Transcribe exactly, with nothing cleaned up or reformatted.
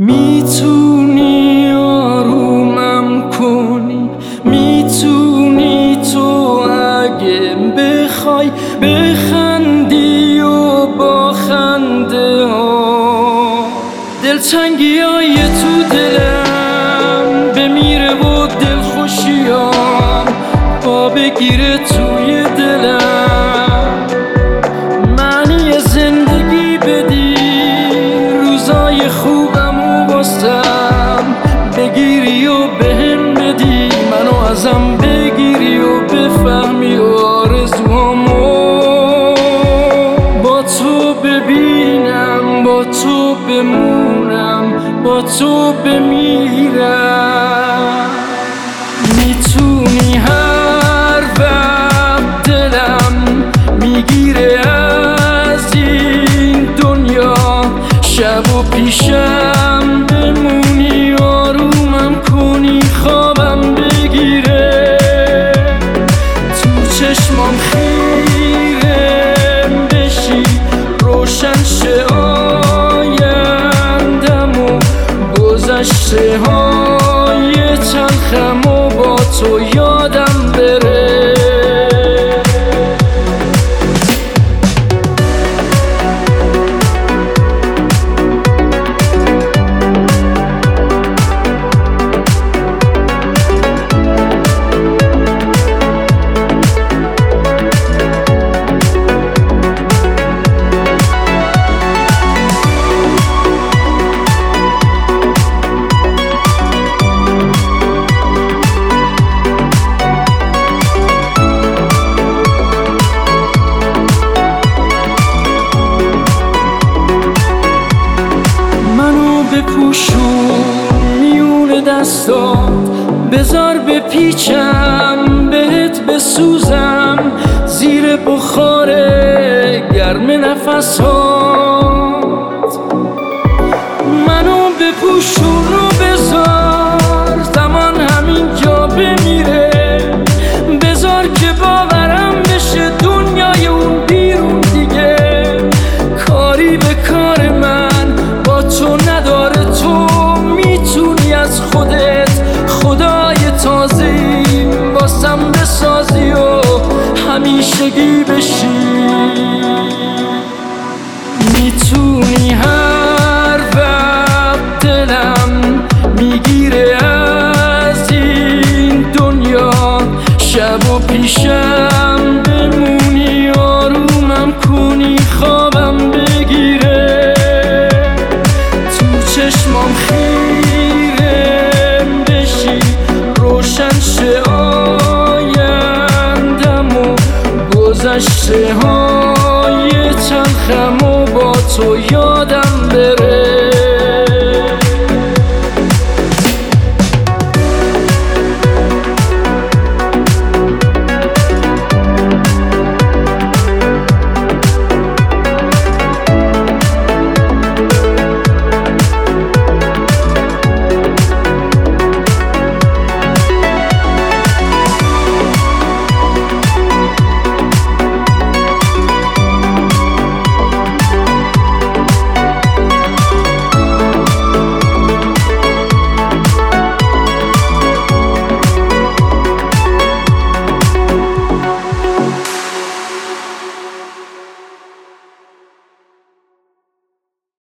میتونی آرومم کنی، میتونی تو اگه بخوای بخندی و با خنده ها دلتنگی های تو دلم بمیره و دلخوشیام پا بگیره توی دلم. معنی زندگی بدی، روزای خوبم و واسم بگیری و بهم بدی، منو ازم بگیری و بفهمی و آرزوامو با تو ببینم، با تو بمونم، با تو بمیرم. میتونی هر وقت دلم میگیره از این دنیا شب و پیشم بمونی، آرومم کنی، خوابم بگیره، تو چشمام خیرم بشی، روشن شه آیندم و گذشته های تلخم و با تو یادم بره. بپوشون میون دستات، بذار بپیچم بهت بسوزم زیر بخار گرم نفسات. منو بپوشون رو بذار زمان همینجا بمیره، بذار که باورم بشه دنیای اون بیرون دیگه کاری به کار من با تو نداره. تو میتونی از خودت خدای تازه‌ای واسم بسازی و همیشگی بشی.